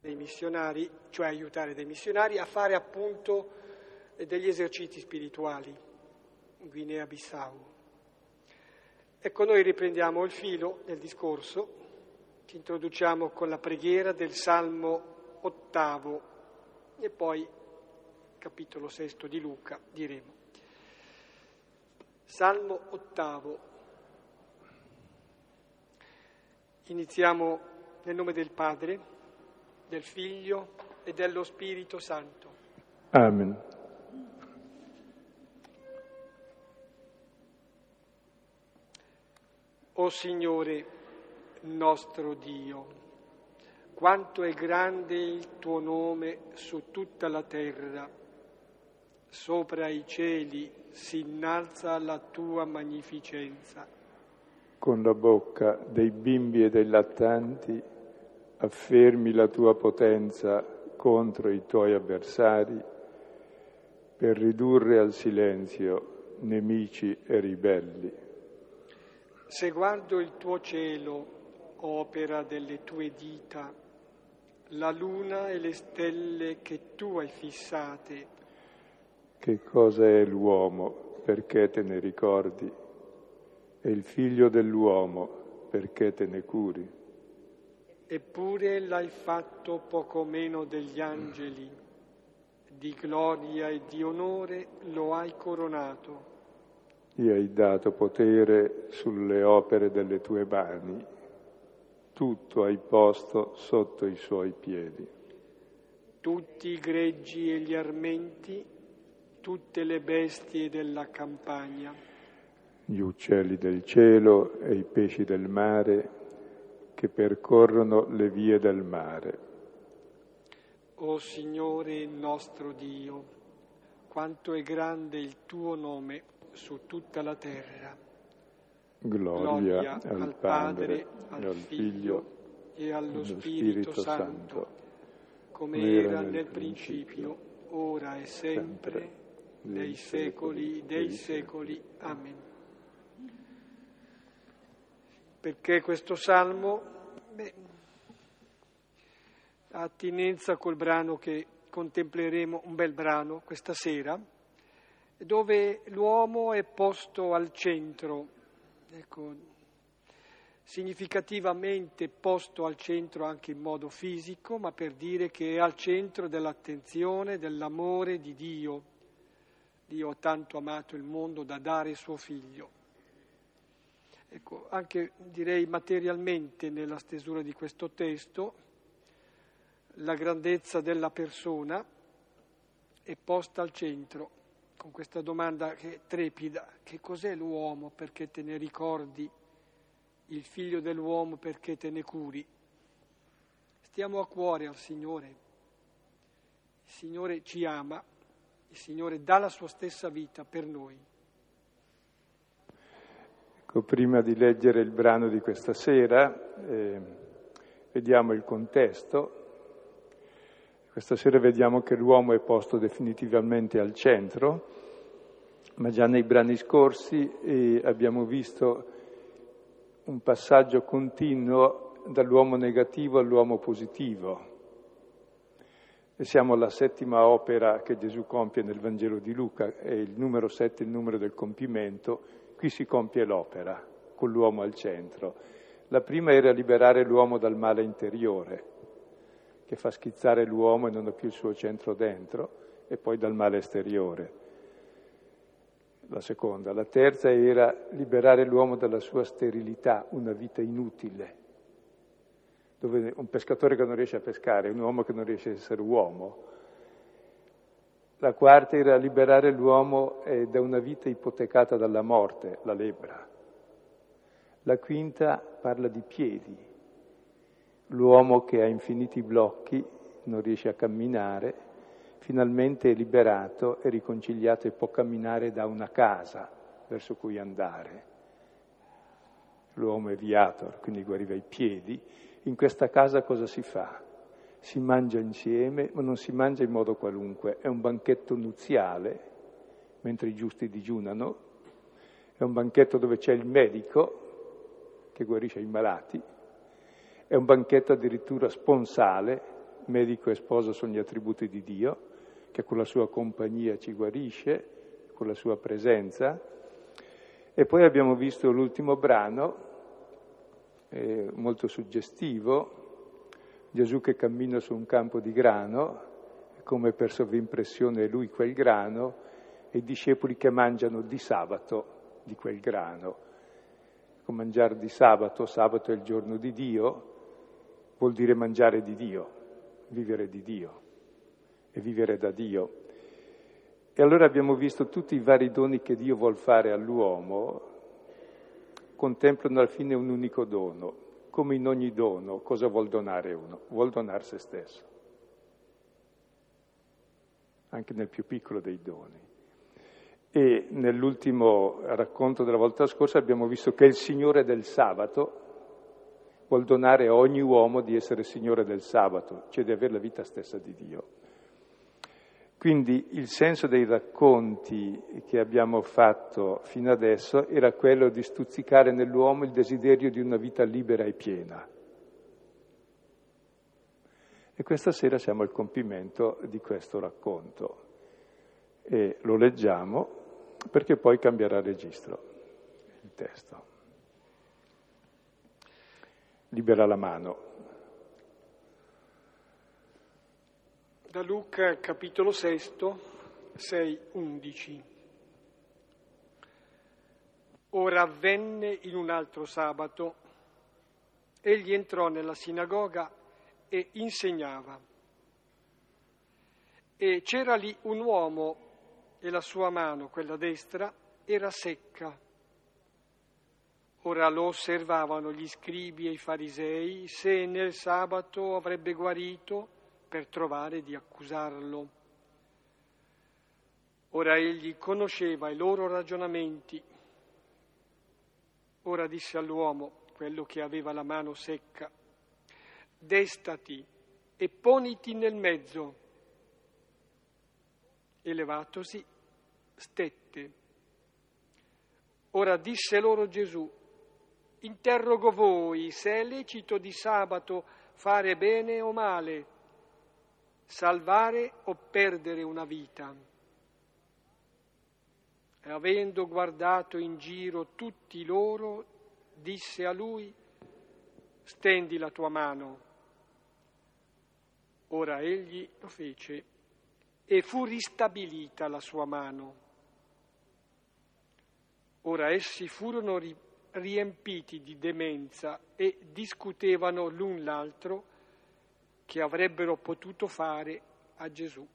dei missionari, cioè aiutare dei missionari a fare appunto degli esercizi spirituali in Guinea-Bissau. Ecco, noi riprendiamo il filo del discorso, ci introduciamo con la preghiera del Salmo 8 e poi capitolo 6 di Luca diremo. Salmo 8. Iniziamo nel nome del Padre, del Figlio e dello Spirito Santo. Amen. O Signore nostro Dio, quanto è grande il tuo nome su tutta la terra, sopra i cieli si innalza la tua magnificenza. Con la bocca dei bimbi e dei lattanti affermi la tua potenza contro i tuoi avversari per ridurre al silenzio nemici e ribelli. Se guardo il tuo cielo, opera delle tue dita, la luna e le stelle che tu hai fissate. Che cosa è l'uomo perché te ne ricordi? E il figlio dell'uomo perché te ne curi? Eppure l'hai fatto poco meno degli angeli, di gloria e di onore lo hai coronato. Gli hai dato potere sulle opere delle tue mani, tutto hai posto sotto i suoi piedi. Tutti i greggi e gli armenti, tutte le bestie della campagna. Gli uccelli del cielo e i pesci del mare che percorrono le vie del mare. O Signore nostro Dio, quanto è grande il tuo nome su tutta la terra. Gloria al Padre, al Figlio e allo Spirito Santo, come era nel principio, ora e sempre, nei secoli dei secoli. Amen. Perché questo salmo ha attinenza col brano che contempleremo, un bel brano questa sera, dove l'uomo è posto al centro, ecco, significativamente posto al centro anche in modo fisico, ma per dire che è al centro dell'attenzione, dell'amore di Dio. Dio ha tanto amato il mondo da dare suo figlio. Ecco, anche direi materialmente nella stesura di questo testo, la grandezza della persona è posta al centro, con questa domanda che trepida: che cos'è l'uomo perché te ne ricordi, il figlio dell'uomo perché te ne curi? Stiamo a cuore al Signore, il Signore ci ama, il Signore dà la sua stessa vita per noi. Prima di leggere il brano di questa sera, vediamo il contesto. Questa sera vediamo che l'uomo è posto definitivamente al centro, ma già nei brani scorsi abbiamo visto un passaggio continuo dall'uomo negativo all'uomo positivo. E siamo alla 7ª opera che Gesù compie nel Vangelo di Luca, è il numero 7, il numero del compimento. Qui si compie l'opera, con l'uomo al centro. La prima era liberare l'uomo dal male interiore, che fa schizzare l'uomo e non ha più il suo centro dentro, e poi dal male esteriore. La seconda. La terza era liberare l'uomo dalla sua sterilità, una vita inutile, dove un pescatore che non riesce a pescare, un uomo che non riesce a essere uomo. La quarta era liberare l'uomo da una vita ipotecata dalla morte, la lebbra. La quinta parla di piedi. L'uomo che ha infiniti blocchi, non riesce a camminare, finalmente è liberato e riconciliato e può camminare da una casa verso cui andare. L'uomo è viator, quindi guariva i piedi. In questa casa cosa si fa? Si mangia insieme, ma non si mangia in modo qualunque, è un banchetto nuziale, mentre i giusti digiunano, è un banchetto dove c'è il medico che guarisce i malati, è un banchetto addirittura sponsale, medico e sposo sono gli attributi di Dio, che con la sua compagnia ci guarisce, con la sua presenza. E poi abbiamo visto l'ultimo brano, molto suggestivo, Gesù che cammina su un campo di grano, come per sovrimpressione lui quel grano, e i discepoli che mangiano di sabato di quel grano. Con mangiare di sabato, sabato è il giorno di Dio, vuol dire mangiare di Dio, vivere di Dio e vivere da Dio. E allora abbiamo visto tutti i vari doni che Dio vuol fare all'uomo, contemplano alla fine un unico dono. Come in ogni dono, cosa vuol donare uno? Vuol donare se stesso, anche nel più piccolo dei doni. E nell'ultimo racconto della volta scorsa abbiamo visto che il Signore del sabato vuol donare a ogni uomo di essere Signore del sabato, cioè di avere la vita stessa di Dio. Quindi il senso dei racconti che abbiamo fatto fino adesso era quello di stuzzicare nell'uomo il desiderio di una vita libera e piena. E questa sera siamo al compimento di questo racconto e lo leggiamo perché poi cambierà registro il testo. Libera la mano. Da Luca, capitolo 6, 6-11. Ora avvenne in un altro sabato, egli entrò nella sinagoga e insegnava. E c'era lì un uomo e la sua mano, quella destra, era secca. Ora lo osservavano gli scribi e i farisei se nel sabato avrebbe guarito per trovare di accusarlo. Ora egli conosceva i loro ragionamenti. Ora disse all'uomo, quello che aveva la mano secca, destati e poniti nel mezzo. E levatosi, stette. Ora disse loro Gesù, interrogo voi se è lecito di sabato fare bene o male, salvare o perdere una vita. E avendo guardato in giro tutti loro, disse a lui, stendi la tua mano. Ora egli lo fece e fu ristabilita la sua mano. Ora essi furono riempiti di demenza e discutevano l'un l'altro che avrebbero potuto fare a Gesù.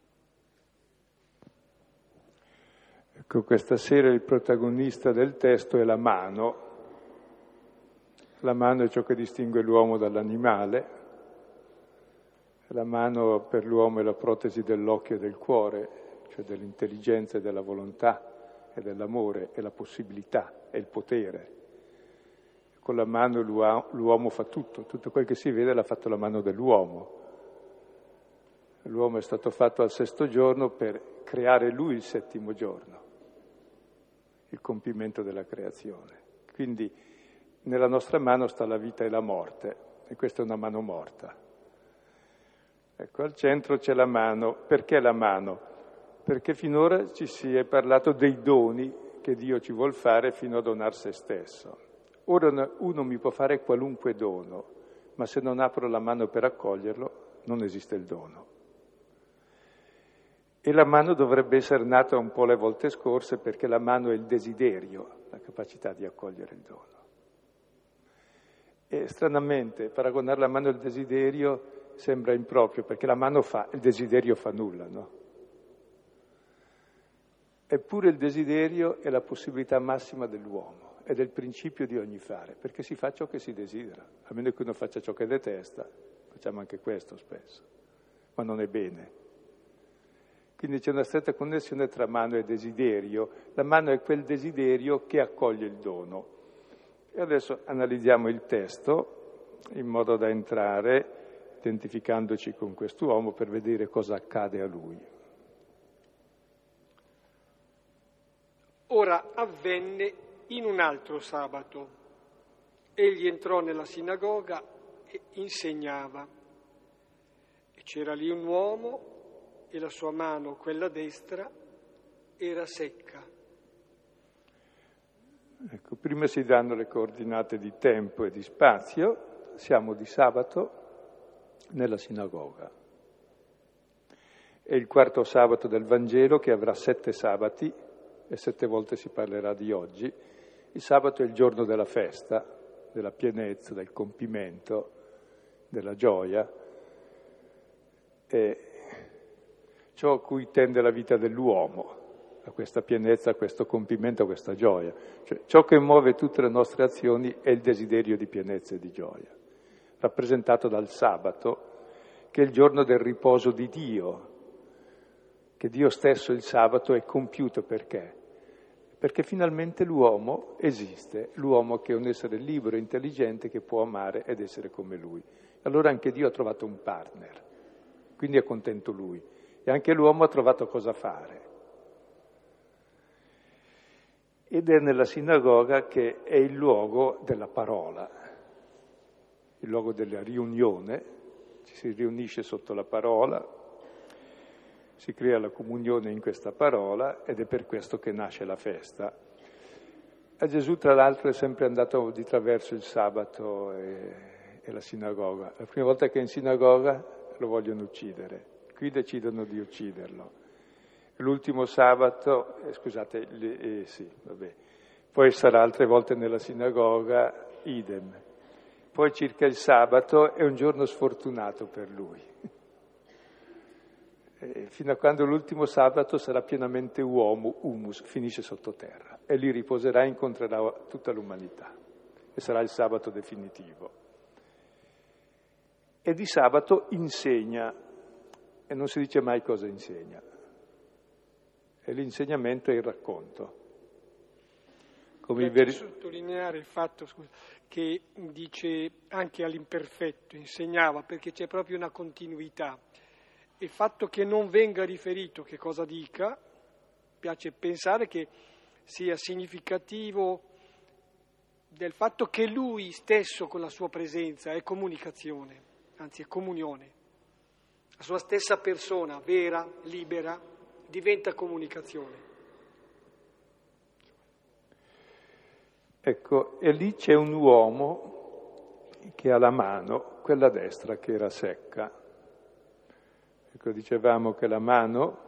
Ecco, questa sera il protagonista del testo è la mano. La mano è ciò che distingue l'uomo dall'animale. La mano per l'uomo è la protesi dell'occhio e del cuore, cioè dell'intelligenza e della volontà e dell'amore, è la possibilità, è il potere. Con la mano l'uomo fa tutto quel che si vede l'ha fatto la mano dell'uomo. L'uomo è stato fatto al sesto giorno per creare lui il settimo giorno, il compimento della creazione. Quindi nella nostra mano sta la vita e la morte, e questa è una mano morta. Ecco, al centro c'è la mano. Perché la mano? Perché finora ci si è parlato dei doni che Dio ci vuol fare fino a donar se stesso. Ora uno mi può fare qualunque dono, ma se non apro la mano per accoglierlo, non esiste il dono. E la mano dovrebbe essere nata un po' le volte scorse, perché la mano è il desiderio, la capacità di accogliere il dono. E stranamente, paragonare la mano al desiderio sembra improprio, perché la mano fa, il desiderio fa nulla, no? Eppure il desiderio è la possibilità massima dell'uomo, è del principio di ogni fare, perché si fa ciò che si desidera, a meno che uno faccia ciò che detesta, facciamo anche questo spesso, ma non è bene. Quindi c'è una stretta connessione tra mano e desiderio. La mano è quel desiderio che accoglie il dono. E adesso analizziamo il testo in modo da entrare identificandoci con quest'uomo per vedere cosa accade a lui. Ora avvenne in un altro sabato. Egli entrò nella sinagoga e insegnava. E c'era lì un uomo e la sua mano, quella destra, era secca. Ecco, prima si danno le coordinate di tempo e di spazio, siamo di sabato nella sinagoga. È il quarto sabato del Vangelo che avrà 7 sabati e 7 volte si parlerà di oggi. Il sabato è il giorno della festa, della pienezza, del compimento, della gioia. È ciò a cui tende la vita dell'uomo, a questa pienezza, a questo compimento, a questa gioia. Cioè, ciò che muove tutte le nostre azioni è il desiderio di pienezza e di gioia, rappresentato dal sabato, che è il giorno del riposo di Dio, che Dio stesso il sabato è compiuto perché? Perché finalmente l'uomo esiste, l'uomo che è un essere libero e intelligente che può amare ed essere come lui. Allora anche Dio ha trovato un partner, quindi è contento lui, e anche l'uomo ha trovato cosa fare. Ed è nella sinagoga che è il luogo della parola, il luogo della riunione, ci si riunisce sotto la parola, si crea la comunione in questa parola ed è per questo che nasce la festa. A Gesù, tra l'altro, è sempre andato di traverso il sabato e la sinagoga. La prima volta che è in sinagoga lo vogliono uccidere, qui decidono di ucciderlo. L'ultimo sabato, poi sarà altre volte nella sinagoga, idem. Poi circa il sabato è un giorno sfortunato per lui. Fino a quando l'ultimo sabato sarà pienamente uomo, humus, finisce sottoterra e lì riposerà e incontrerà tutta l'umanità e sarà il sabato definitivo. E di sabato insegna e non si dice mai cosa insegna. E l'insegnamento è il racconto. Come sottolineare il fatto che dice anche all'imperfetto, insegnava, perché c'è proprio una continuità. Il fatto che non venga riferito che cosa dica, piace pensare che sia significativo del fatto che lui stesso con la sua presenza è comunicazione, anzi è comunione. La sua stessa persona, vera, libera, diventa comunicazione. Ecco, e lì c'è un uomo che ha la mano, quella destra che era secca. Ecco, dicevamo che la mano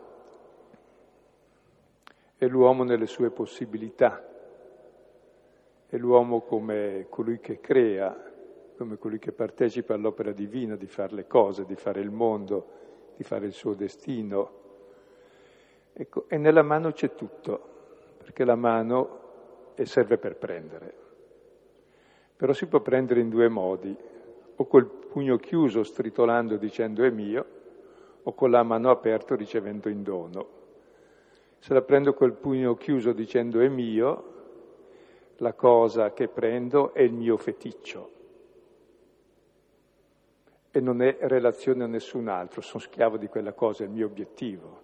è l'uomo nelle sue possibilità, è l'uomo come colui che crea, come colui che partecipa all'opera divina di fare le cose, di fare il mondo, di fare il suo destino. Ecco, e nella mano c'è tutto, perché la mano serve per prendere. Però si può prendere in 2 modi, o col pugno chiuso stritolando dicendo è mio, o con la mano aperta ricevendo in dono. Se la prendo col pugno chiuso dicendo è mio, la cosa che prendo è il mio feticcio e non è relazione a nessun altro, sono schiavo di quella cosa, è il mio obiettivo.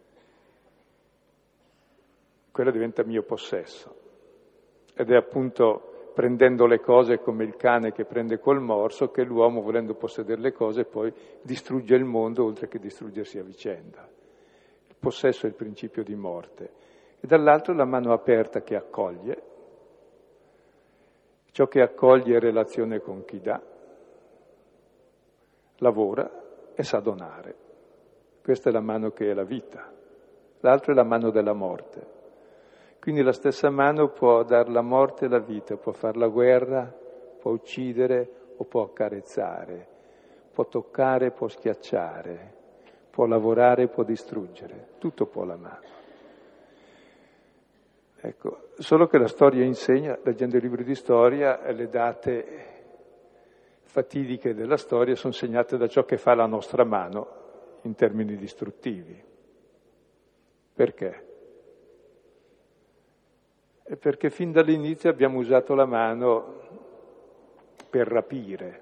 Quello diventa mio possesso ed è appunto prendendo le cose come il cane che prende col morso che l'uomo, volendo possedere le cose, poi distrugge il mondo oltre che distruggersi a vicenda. Il possesso è il principio di morte. E dall'altro la mano aperta che accoglie. Ciò che accoglie è relazione con chi dà, lavora e sa donare. Questa è la mano che è la vita. L'altro è la mano della morte. Quindi la stessa mano può dar la morte e la vita, può fare la guerra, può uccidere o può accarezzare, può toccare, può schiacciare, può lavorare, può distruggere, tutto può la mano. Ecco, solo che la storia insegna, leggendo i libri di storia, le date fatidiche della storia sono segnate da ciò che fa la nostra mano in termini distruttivi. Perché? È perché fin dall'inizio abbiamo usato la mano per rapire.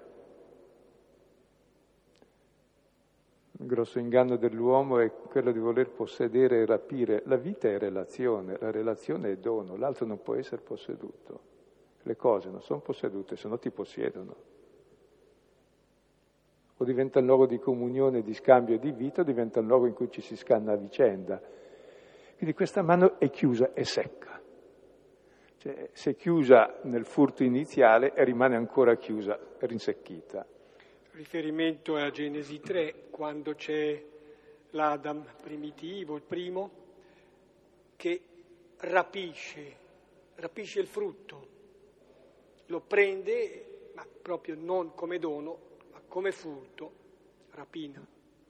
Il grosso inganno dell'uomo è quello di voler possedere e rapire. La vita è relazione, la relazione è dono, l'altro non può essere posseduto. Le cose non sono possedute, se no ti possiedono. o diventa il luogo di comunione, di scambio e di vita, o diventa il luogo in cui ci si scanna a vicenda. Quindi questa mano è chiusa, è secca. Cioè, se è chiusa nel furto iniziale e rimane ancora chiusa, rinsecchita. Il riferimento è a Genesi 3, quando c'è l'Adam primitivo, il primo, che rapisce il frutto, lo prende, ma proprio non come dono, ma come furto, rapina.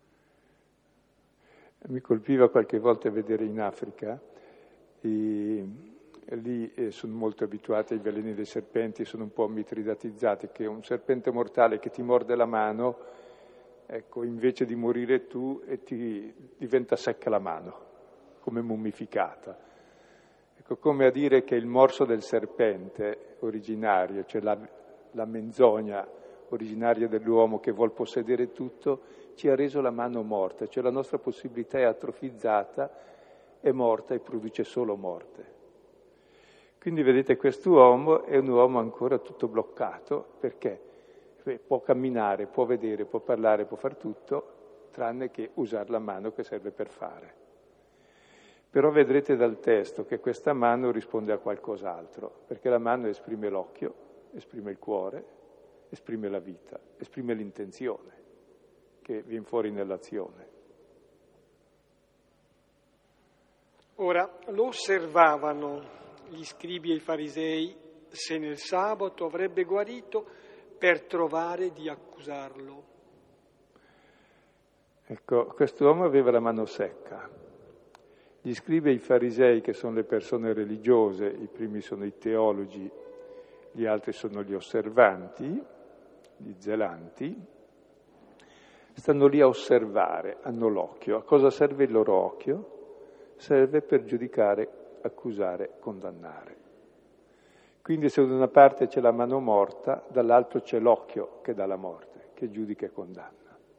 Mi colpiva qualche volta vedere in Africa, lì sono molto abituati ai veleni dei serpenti, sono un po' mitridatizzati, che un serpente mortale che ti morde la mano, ecco, invece di morire tu, ti diventa secca la mano, come mummificata. Ecco, come a dire che il morso del serpente originario, cioè la menzogna originaria dell'uomo che vuol possedere tutto, ci ha reso la mano morta, cioè la nostra possibilità è atrofizzata, è morta e produce solo morte. Quindi vedete, quest'uomo è un uomo ancora tutto bloccato, perché può camminare, può vedere, può parlare, può far tutto, tranne che usare la mano che serve per fare. Però vedrete dal testo che questa mano risponde a qualcos'altro, perché la mano esprime l'occhio, esprime il cuore, esprime la vita, esprime l'intenzione che viene fuori nell'azione. Ora, lo osservavano gli scribi e i farisei se nel sabato avrebbe guarito per trovare di accusarlo. Ecco, quest'uomo aveva la mano secca. Gli scribi e i farisei, che sono le persone religiose, i primi sono i teologi, gli altri sono gli osservanti, gli zelanti, stanno lì a osservare, hanno l'occhio. A cosa serve il loro occhio? Serve per giudicare, accusare, condannare. Quindi se da una parte c'è la mano morta, dall'altro c'è l'occhio che dà la morte, che giudica e condanna.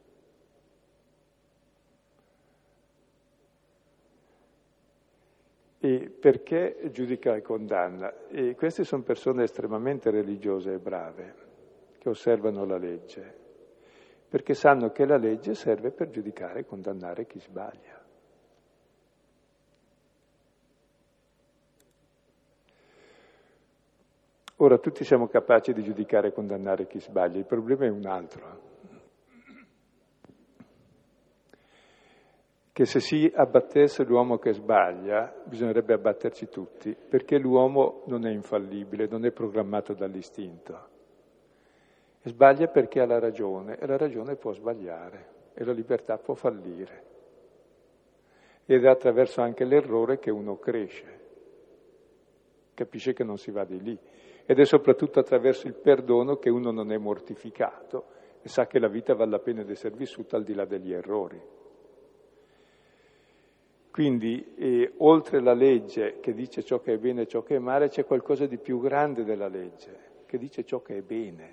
E perché giudica e condanna? E queste sono persone estremamente religiose e brave, che osservano la legge, perché sanno che la legge serve per giudicare e condannare chi sbaglia. Ora, tutti siamo capaci di giudicare e condannare chi sbaglia, il problema è un altro. Che se si abbattesse l'uomo che sbaglia, bisognerebbe abbatterci tutti, perché l'uomo non è infallibile, non è programmato dall'istinto. E sbaglia perché ha la ragione, e la ragione può sbagliare, e la libertà può fallire. Ed è attraverso anche l'errore che uno cresce, capisce che non si va di lì. Ed è soprattutto attraverso il perdono che uno non è mortificato e sa che la vita vale la pena di essere vissuta al di là degli errori. Quindi, oltre la legge che dice ciò che è bene e ciò che è male, c'è qualcosa di più grande della legge, che dice ciò che è bene.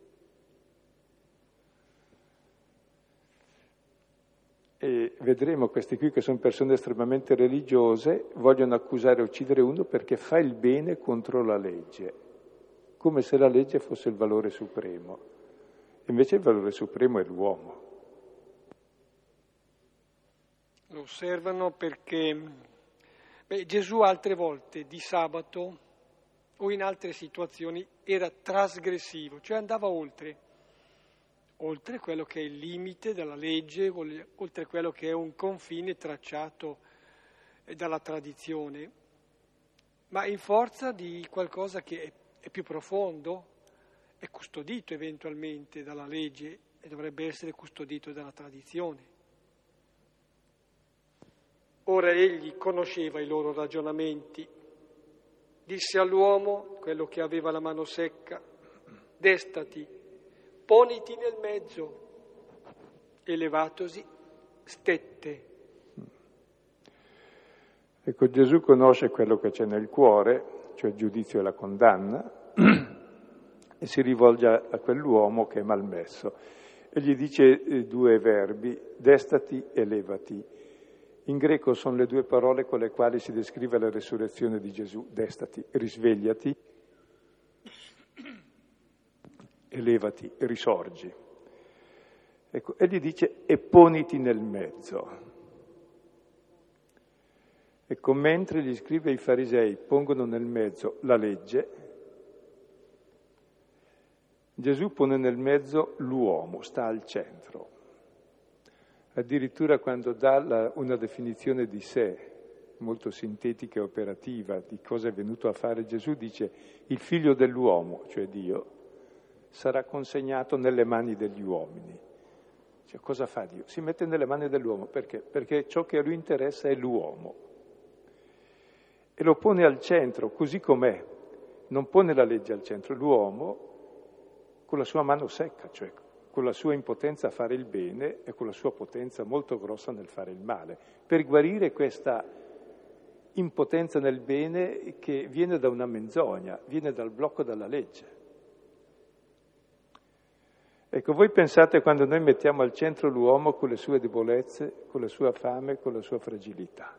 E vedremo questi qui che sono persone estremamente religiose, vogliono accusare e uccidere uno perché fa il bene contro la legge, come se la legge fosse il valore supremo. Invece il valore supremo è l'uomo. Lo osservano perché Gesù altre volte di sabato o in altre situazioni era trasgressivo, cioè andava oltre quello che è il limite della legge, oltre quello che è un confine tracciato dalla tradizione, ma in forza di qualcosa che è più profondo, è custodito eventualmente dalla legge e dovrebbe essere custodito dalla tradizione. Ora egli conosceva i loro ragionamenti, disse all'uomo, quello che aveva la mano secca, destati, poniti nel mezzo, e levatosi stette. Ecco, Gesù conosce quello che c'è nel cuore, cioè il giudizio e la condanna, e si rivolge a quell'uomo che è malmesso e gli dice due verbi, destati e levati. In greco sono le due parole con le quali si descrive la resurrezione di Gesù, destati, risvegliati, e levati, risorgi. Ecco, e gli dice: e poniti nel mezzo. Ecco, mentre gli scribi e i farisei pongono nel mezzo la legge, Gesù pone nel mezzo l'uomo, sta al centro. Addirittura quando dà una definizione di sé, molto sintetica e operativa, di cosa è venuto a fare Gesù, dice: il figlio dell'uomo, cioè Dio, sarà consegnato nelle mani degli uomini. Cioè, cosa fa Dio? Si mette nelle mani dell'uomo, perché? Perché ciò che a lui interessa è l'uomo. E lo pone al centro, così com'è. Non pone la legge al centro, l'uomo con la sua mano secca, cioè con la sua impotenza a fare il bene e con la sua potenza molto grossa nel fare il male, per guarire questa impotenza nel bene che viene da una menzogna, viene dal blocco della legge. Ecco, voi pensate quando noi mettiamo al centro l'uomo con le sue debolezze, con la sua fame, con la sua fragilità.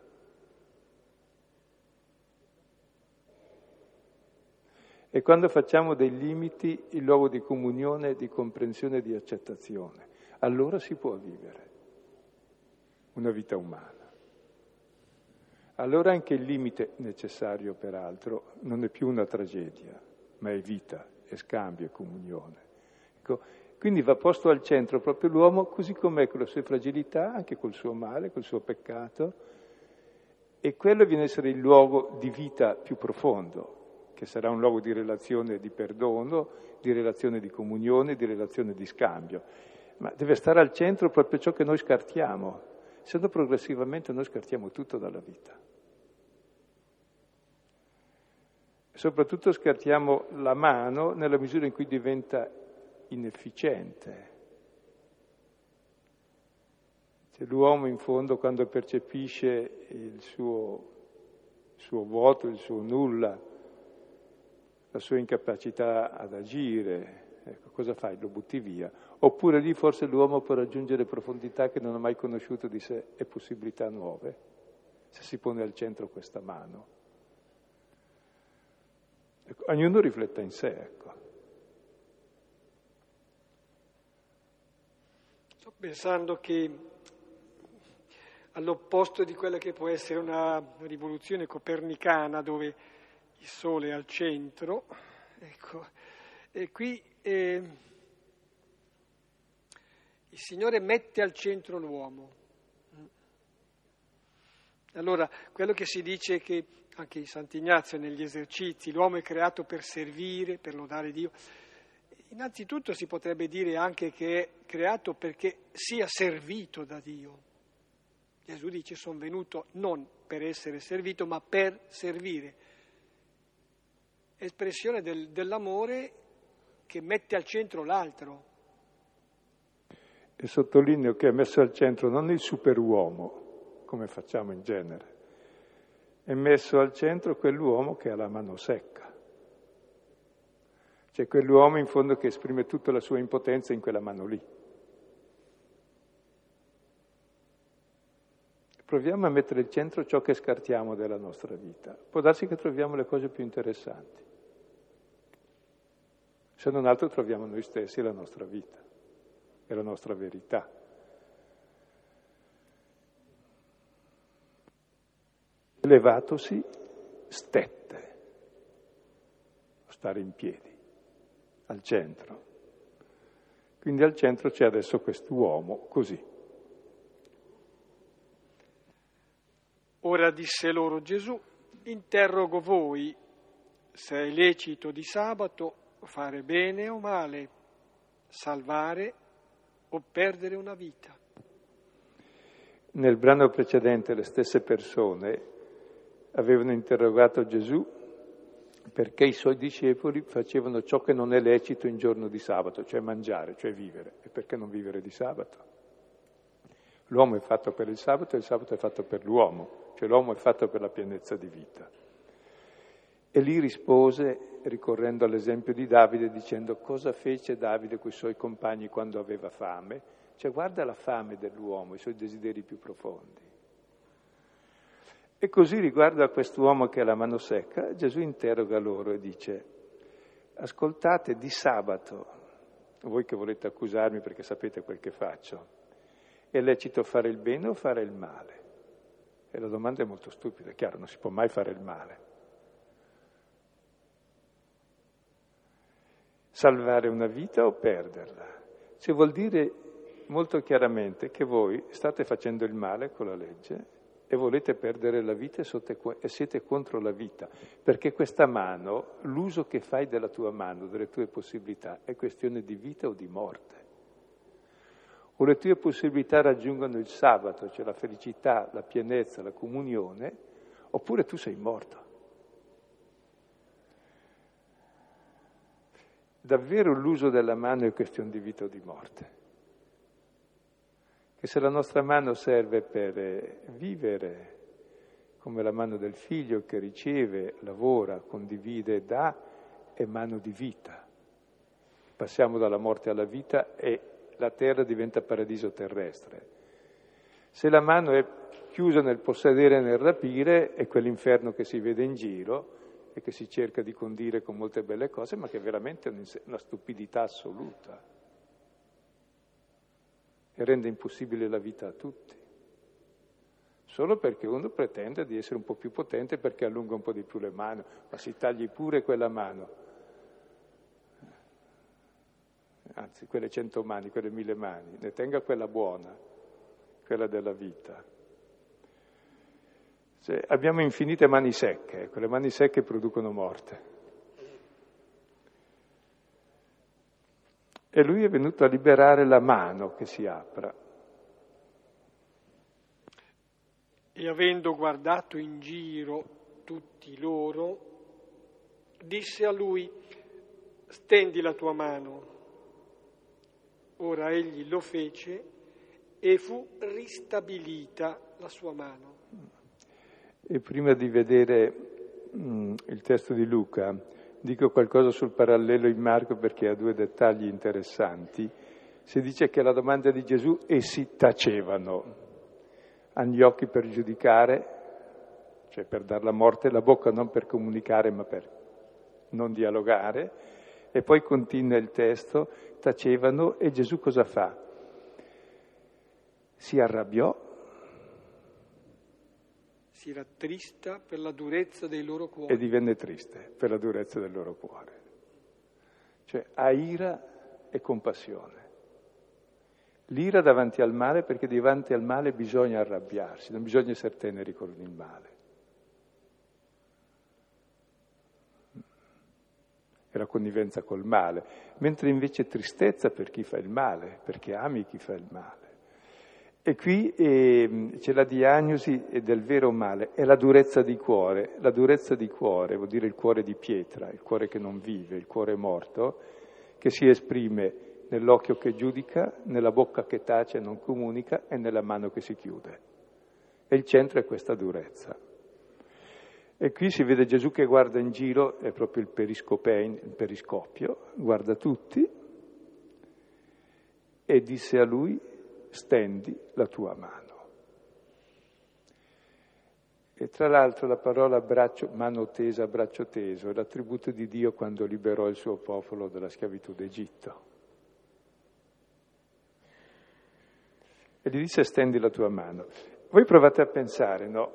E quando facciamo dei limiti il luogo di comunione, di comprensione e di accettazione, allora si può vivere una vita umana. Allora anche il limite necessario, peraltro, non è più una tragedia, ma è vita, è scambio, è comunione. Ecco, quindi va posto al centro proprio l'uomo così com'è, con le sue fragilità, anche col suo male, col suo peccato, e quello viene a essere il luogo di vita più profondo, che sarà un luogo di relazione di perdono, di relazione di comunione, di relazione di scambio. Ma deve stare al centro proprio ciò che noi scartiamo, se no progressivamente noi scartiamo tutto dalla vita. E soprattutto scartiamo la mano nella misura in cui diventa inefficiente. Cioè, l'uomo in fondo quando percepisce il suo vuoto, il suo nulla, la sua incapacità ad agire, ecco, cosa fai? Lo butti via. Oppure lì forse l'uomo può raggiungere profondità che non ha mai conosciuto di sé e possibilità nuove, se si pone al centro questa mano. Ecco, ognuno rifletta in sé, ecco. Sto pensando che all'opposto di quella che può essere una rivoluzione copernicana dove il Sole è al centro, ecco, e qui il Signore mette al centro l'uomo. Allora, quello che si dice che anche in Sant'Ignazio negli esercizi, l'uomo è creato per servire, per lodare Dio, innanzitutto si potrebbe dire anche che è creato perché sia servito da Dio. Gesù dice: sono venuto non per essere servito, ma per servire. Espressione dell'amore che mette al centro l'altro. E sottolineo che è messo al centro non il superuomo, come facciamo in genere, è messo al centro quell'uomo che ha la mano secca. Cioè quell'uomo in fondo che esprime tutta la sua impotenza in quella mano lì. Proviamo a mettere al centro ciò che scartiamo della nostra vita. Può darsi che troviamo le cose più interessanti. Se non altro troviamo noi stessi la nostra vita e la nostra verità. Levatosi, stette, stare in piedi, al centro. Quindi al centro c'è adesso quest'uomo così. Ora disse loro Gesù: interrogo voi, se è lecito di sabato fare bene o male, salvare o perdere una vita. Nel brano precedente le stesse persone avevano interrogato Gesù perché i suoi discepoli facevano ciò che non è lecito in giorno di sabato, cioè mangiare, cioè vivere. E perché non vivere di sabato? L'uomo è fatto per il sabato e il sabato è fatto per l'uomo, cioè l'uomo è fatto per la pienezza di vita. E lì rispose, ricorrendo all'esempio di Davide, dicendo: cosa fece Davide con i suoi compagni quando aveva fame? Cioè guarda la fame dell'uomo, i suoi desideri più profondi. E così riguardo a quest'uomo che ha la mano secca, Gesù interroga loro e dice: ascoltate, di sabato Voi che volete accusarmi perché sapete quel che faccio. È lecito fare il bene o fare il male? E la domanda è molto stupida, è chiaro, non si può mai fare il male. Salvare una vita o perderla? Cioè vuol dire molto chiaramente che voi state facendo il male con la legge e volete perdere la vita e siete contro la vita, perché questa mano, l'uso che fai della tua mano, delle tue possibilità, è questione di vita o di morte. O le tue possibilità raggiungono il sabato, cioè la felicità, la pienezza, la comunione, oppure tu sei morto. Davvero l'uso della mano è questione di vita o di morte. Che se la nostra mano serve per vivere, come la mano del figlio che riceve, lavora, condivide e dà, è mano di vita. Passiamo dalla morte alla vita e la terra diventa paradiso terrestre. Se la mano è chiusa nel possedere e nel rapire, è quell'inferno che si vede in giro e che si cerca di condire con molte belle cose, ma che è veramente una stupidità assoluta e rende impossibile la vita a tutti. Solo perché uno pretende di essere un po' più potente perché allunga un po' di più le mani, ma si tagli pure quella mano. Anzi, quelle 100 mani, quelle 1000 mani, ne tenga quella buona, quella della vita. Cioè, abbiamo infinite mani secche, quelle mani secche producono morte. E lui è venuto a liberare la mano che si apra. E avendo guardato in giro tutti loro, disse a lui: stendi la tua mano. Ora egli lo fece e fu ristabilita la sua mano. E prima di vedere il testo di Luca, dico qualcosa sul parallelo in Marco perché ha due dettagli interessanti. Si dice che alla domanda di Gesù essi tacevano, hanno gli occhi per giudicare, cioè per dar la morte, la bocca non per comunicare ma per non dialogare, e poi continua il testo, tacevano e Gesù cosa fa? Si arrabbiò. Si rattrista per la durezza dei loro cuori. E divenne triste per la durezza del loro cuore. Cioè ha ira e compassione. L'ira davanti al male, perché davanti al male bisogna arrabbiarsi, non bisogna essere teneri con il male. È la connivenza col male, mentre invece tristezza per chi fa il male, perché ami chi fa il male. E qui c'è la diagnosi del vero male, è la durezza di cuore. La durezza di cuore vuol dire il cuore di pietra, il cuore che non vive, il cuore morto, che si esprime nell'occhio che giudica, nella bocca che tace e non comunica e nella mano che si chiude. E il centro è questa durezza. E qui si vede Gesù che guarda in giro, è proprio il periscopio, guarda tutti e disse a lui: stendi la tua mano. E tra l'altro la parola mano tesa, braccio teso, è l'attributo di Dio quando liberò il suo popolo dalla schiavitù d'Egitto. E gli disse: stendi la tua mano. Voi provate a pensare, no?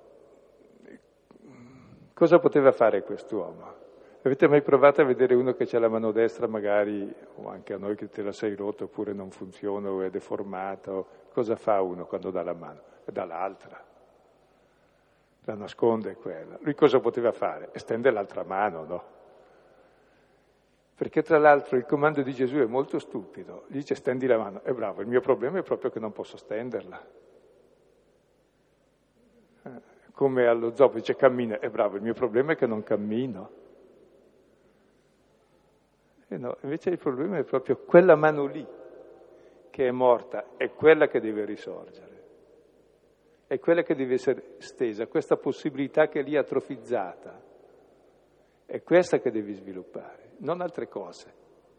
Cosa poteva fare quest'uomo? Avete mai provato a vedere uno che c'ha la mano destra magari, o anche a noi che te la sei rotta oppure non funziona o è deformata? Cosa fa uno quando dà la mano? E dà l'altra. La nasconde quella. Lui cosa poteva fare? Estende l'altra mano, no? Perché tra l'altro il comando di Gesù è molto stupido. Gli dice: stendi la mano. È bravo, il mio problema è proprio che non posso stenderla. Come allo zoppo dice: cammina. È bravo, il mio problema è che non cammino. E no, invece il problema è proprio quella mano lì che è morta, è quella che deve risorgere, è quella che deve essere stesa, questa possibilità che è lì atrofizzata, è questa che devi sviluppare, non altre cose.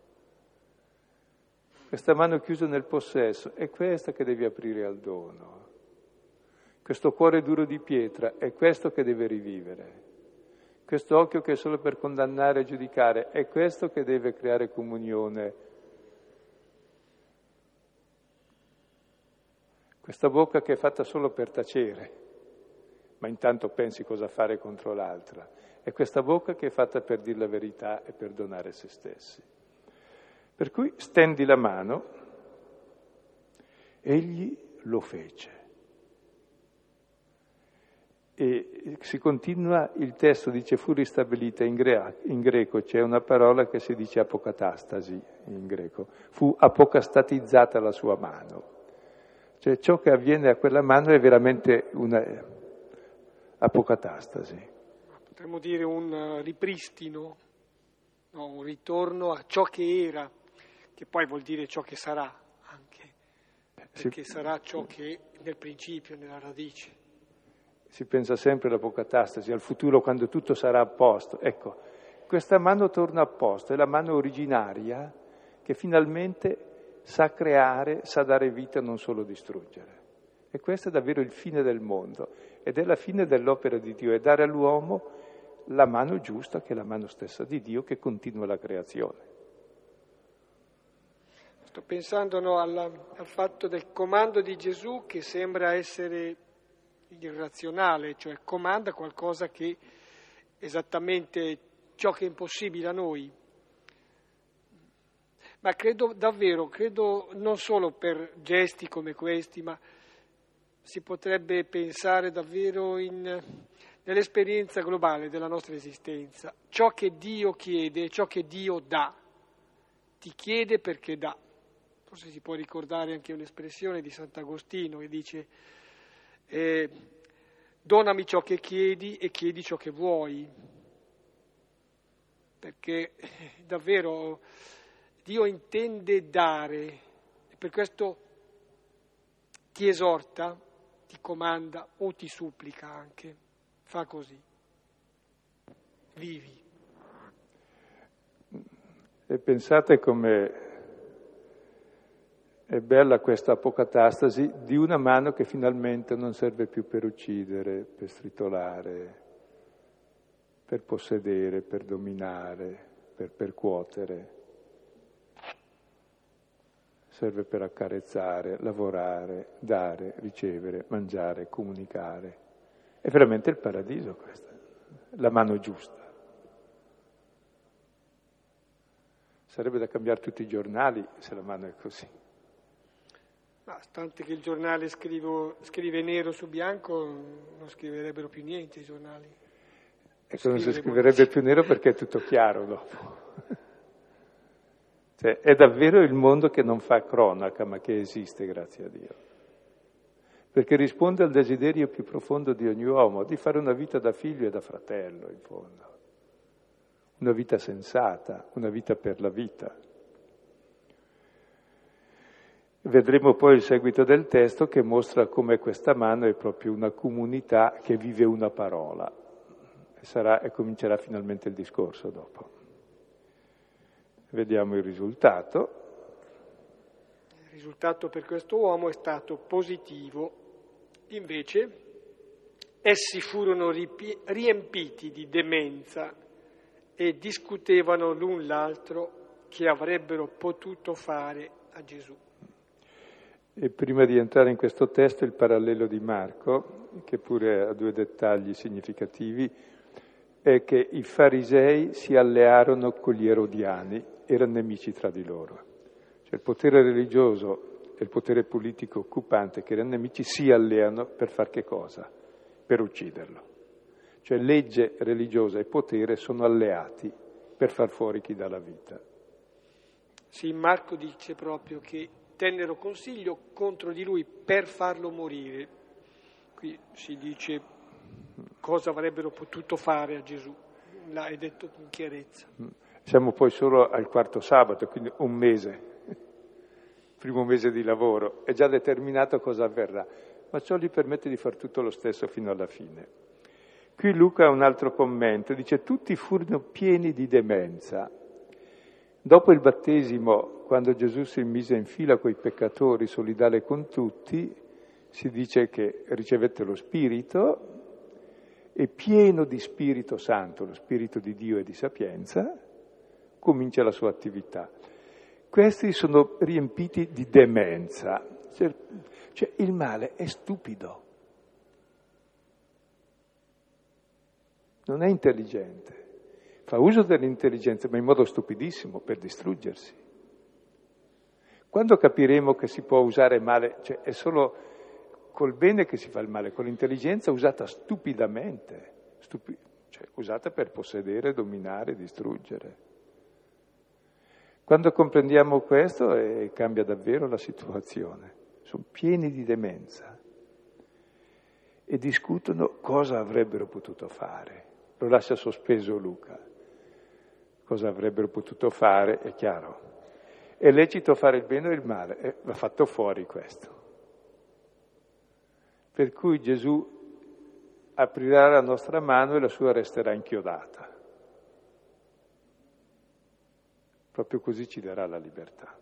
Questa mano chiusa nel possesso è questa che devi aprire al dono. Questo cuore duro di pietra è questo che deve rivivere. Questo occhio che è solo per condannare e giudicare è questo che deve creare comunione Questa bocca che è fatta solo per tacere, ma intanto pensi cosa fare contro l'altra. È questa bocca che è fatta per dire la verità e per donare se stessi. Per cui stendi la mano, egli lo fece. E si continua, il testo dice fu ristabilita, in greco c'è una parola che si dice apocatastasi in greco, fu apocastatizzata la sua mano. Cioè ciò che avviene a quella mano è veramente una apocatastasi. Potremmo dire un ripristino, no? Un ritorno a ciò che era, che poi vuol dire ciò che sarà anche, perché sarà ciò che è nel principio, nella radice. Si pensa sempre all'apocatastasi, al futuro quando tutto sarà a posto. Ecco, questa mano torna a posto, è la mano originaria che finalmente sa creare, sa dare vita, non solo distruggere. E questo è davvero il fine del mondo ed è la fine dell'opera di Dio, è dare all'uomo la mano giusta, che è la mano stessa di Dio che continua la creazione. Sto pensando al fatto del comando di Gesù che sembra essere irrazionale, cioè comanda qualcosa che è esattamente ciò che è impossibile a noi. Ma credo non solo per gesti come questi, ma si potrebbe pensare davvero nell'esperienza globale della nostra esistenza. Ciò che Dio chiede, ciò che Dio dà, ti chiede perché dà. Forse si può ricordare anche un'espressione di Sant'Agostino che dice donami ciò che chiedi e chiedi ciò che vuoi, perché davvero Dio intende dare e per questo ti esorta, ti comanda o ti supplica anche, fa così, vivi. E pensate come è bella questa apocatastasi di una mano che finalmente non serve più per uccidere, per stritolare, per possedere, per dominare, per percuotere. Serve per accarezzare, lavorare, dare, ricevere, mangiare, comunicare. È veramente il paradiso questa, la mano giusta. Sarebbe da cambiare tutti i giornali se la mano è così. Ma stante che il giornale scrive nero su bianco, non scriverebbero più niente i giornali. Ecco, non si scriverebbe più nero perché è tutto chiaro dopo. Cioè, è davvero il mondo che non fa cronaca, ma che esiste, grazie a Dio. Perché risponde al desiderio più profondo di ogni uomo, di fare una vita da figlio e da fratello, in fondo. Una vita sensata, una vita per la vita. Vedremo poi il seguito del testo che mostra come questa mano è proprio una comunità che vive una parola. E comincerà finalmente il discorso dopo. Vediamo il risultato. Il risultato per questo uomo è stato positivo. Invece, essi furono riempiti di demenza e discutevano l'un l'altro che avrebbero potuto fare a Gesù. E prima di entrare in questo testo, il parallelo di Marco, che pure ha due dettagli significativi, è che i farisei si allearono con gli erodiani, erano nemici tra di loro. Cioè il potere religioso e il potere politico occupante, che erano nemici, si alleano per far che cosa? Per ucciderlo. Cioè legge religiosa e potere sono alleati per far fuori chi dà la vita. Sì, Marco dice proprio che tennero consiglio contro di lui per farlo morire. Qui si dice cosa avrebbero potuto fare a Gesù, l'hai detto con chiarezza. Siamo poi solo al quarto sabato, quindi un mese, primo mese di lavoro, è già determinato cosa avverrà, ma ciò gli permette di far tutto lo stesso fino alla fine. Qui Luca ha un altro commento, dice tutti furono pieni di demenza. Dopo il battesimo, quando Gesù si mise in fila coi peccatori, solidale con tutti, si dice che ricevette lo Spirito e pieno di Spirito Santo, lo Spirito di Dio e di sapienza, comincia la sua attività. Questi sono riempiti di demenza. Cioè il male è stupido, non è intelligente, fa uso dell'intelligenza ma in modo stupidissimo per distruggersi. Quando capiremo che si può usare male, cioè è solo col bene che si fa il male, con l'intelligenza usata stupidamente, cioè usata per possedere, dominare, distruggere. Quando comprendiamo questo cambia davvero la situazione. Sono pieni di demenza e discutono cosa avrebbero potuto fare. Lo lascia sospeso Luca. Cosa avrebbero potuto fare, è chiaro. È lecito fare il bene o il male? Va fatto fuori questo. Per cui Gesù aprirà la nostra mano e la sua resterà inchiodata. Proprio così ci darà la libertà.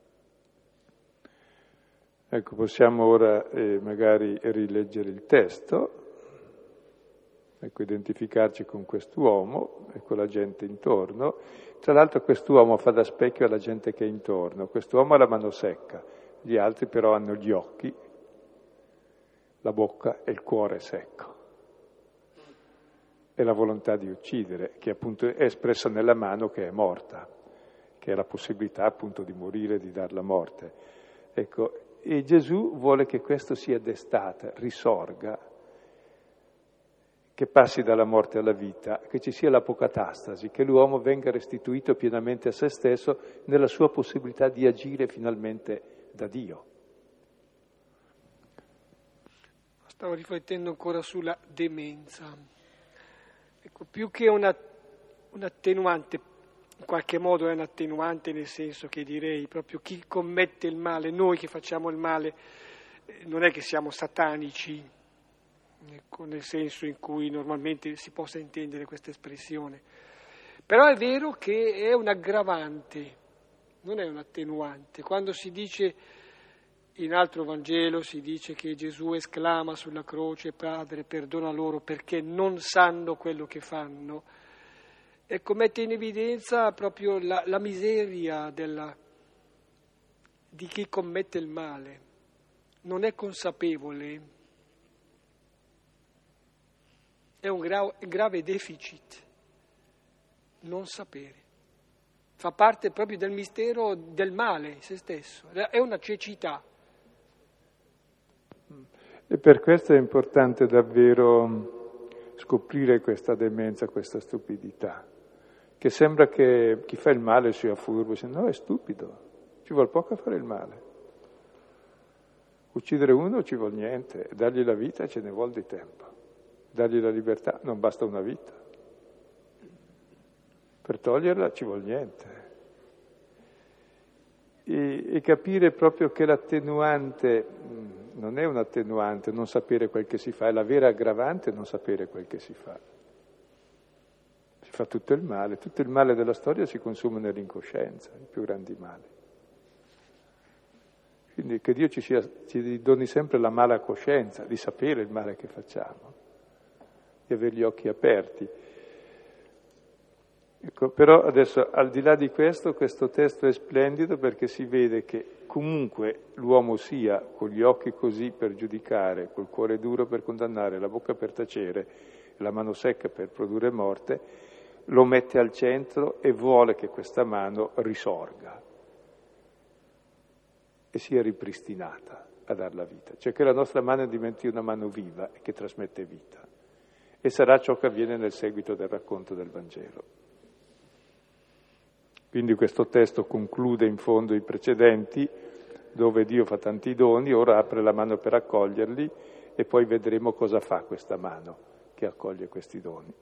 Ecco, possiamo ora magari rileggere il testo, ecco, identificarci con quest'uomo e con la gente intorno. Tra l'altro quest'uomo fa da specchio alla gente che è intorno. Quest'uomo ha la mano secca, gli altri però hanno gli occhi, la bocca e il cuore secco. E la volontà di uccidere, che appunto è espressa nella mano che è morta, che è la possibilità appunto di morire, di dar la morte. Ecco, e Gesù vuole che questo sia destata, risorga, che passi dalla morte alla vita, che ci sia l'apocatastasi, che l'uomo venga restituito pienamente a se stesso nella sua possibilità di agire finalmente da Dio. Stavo riflettendo ancora sulla demenza. Ecco, più che un attenuante, in qualche modo è un attenuante, nel senso che direi proprio chi commette il male, noi che facciamo il male, non è che siamo satanici, ecco, nel senso in cui normalmente si possa intendere questa espressione. Però è vero che è un aggravante, non è un attenuante. Quando si dice, in altro Vangelo si dice che Gesù esclama sulla croce: Padre, perdona loro perché non sanno quello che fanno, ecco, mette in evidenza proprio la miseria di chi commette il male. Non è consapevole, è un grave deficit, non sapere. Fa parte proprio del mistero del male in se stesso, è una cecità. E per questo è importante davvero scoprire questa demenza, questa stupidità, che sembra che chi fa il male sia furbo, no, è stupido, ci vuole poco a fare il male. Uccidere uno ci vuole niente, dargli la vita ce ne vuole di tempo, dargli la libertà non basta una vita, per toglierla ci vuole niente. E capire proprio che l'attenuante non è un attenuante, non sapere quel che si fa, è la vera aggravante non sapere quel che si fa. Si fa tutto il male della storia si consuma nell'incoscienza, i più grandi mali. Quindi che Dio ci doni sempre la mala coscienza di sapere il male che facciamo, di avere gli occhi aperti. Ecco, però adesso, al di là di questo testo è splendido perché si vede che comunque l'uomo sia con gli occhi così per giudicare, col cuore duro per condannare, la bocca per tacere, la mano secca per produrre morte, lo mette al centro e vuole che questa mano risorga e sia ripristinata a dar la vita. Cioè che la nostra mano diventi una mano viva e che trasmette vita. E sarà ciò che avviene nel seguito del racconto del Vangelo. Quindi questo testo conclude in fondo i precedenti, dove Dio fa tanti doni, ora apre la mano per accoglierli e poi vedremo cosa fa questa mano che accoglie questi doni.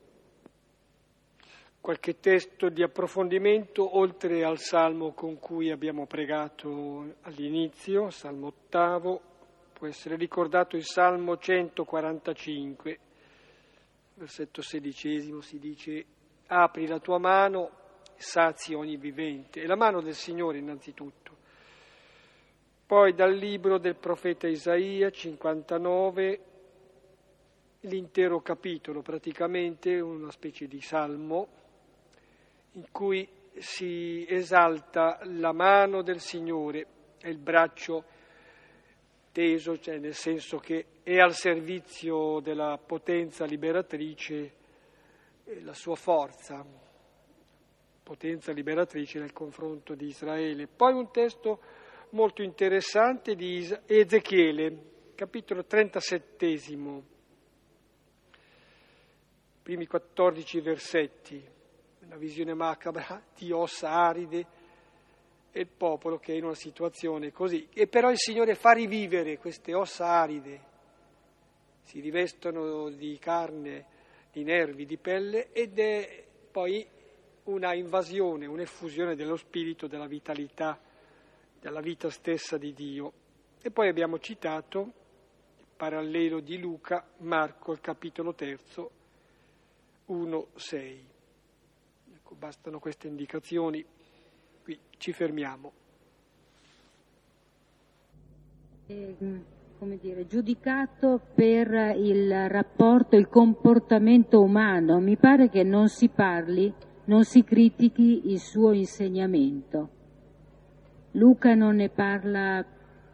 Qualche testo di approfondimento oltre al Salmo con cui abbiamo pregato all'inizio, Salmo 8, può essere ricordato il Salmo 145, versetto 16, si dice: apri la tua mano, sazi ogni vivente, e la mano del Signore innanzitutto. Poi dal libro del profeta Isaia 59, l'intero capitolo, praticamente una specie di salmo in cui si esalta la mano del Signore e il braccio teso, cioè nel senso che è al servizio della potenza liberatrice la sua forza, potenza liberatrice nel confronto di Israele. Poi un testo molto interessante di Ezechiele, capitolo 37, primi 14 versetti, una visione macabra di ossa aride e il popolo che è in una situazione così. E però il Signore fa rivivere queste ossa aride, si rivestono di carne, di nervi, di pelle, ed è poi una invasione, un'effusione dello spirito, della vitalità, della vita stessa di Dio. E poi abbiamo citato il parallelo di Luca, Marco, il capitolo 3, 1-6. Ecco, bastano queste indicazioni, qui ci fermiamo. Come dire, giudicato per il rapporto, il comportamento umano, mi pare che non si parli, non si critichi il suo insegnamento. Luca non ne parla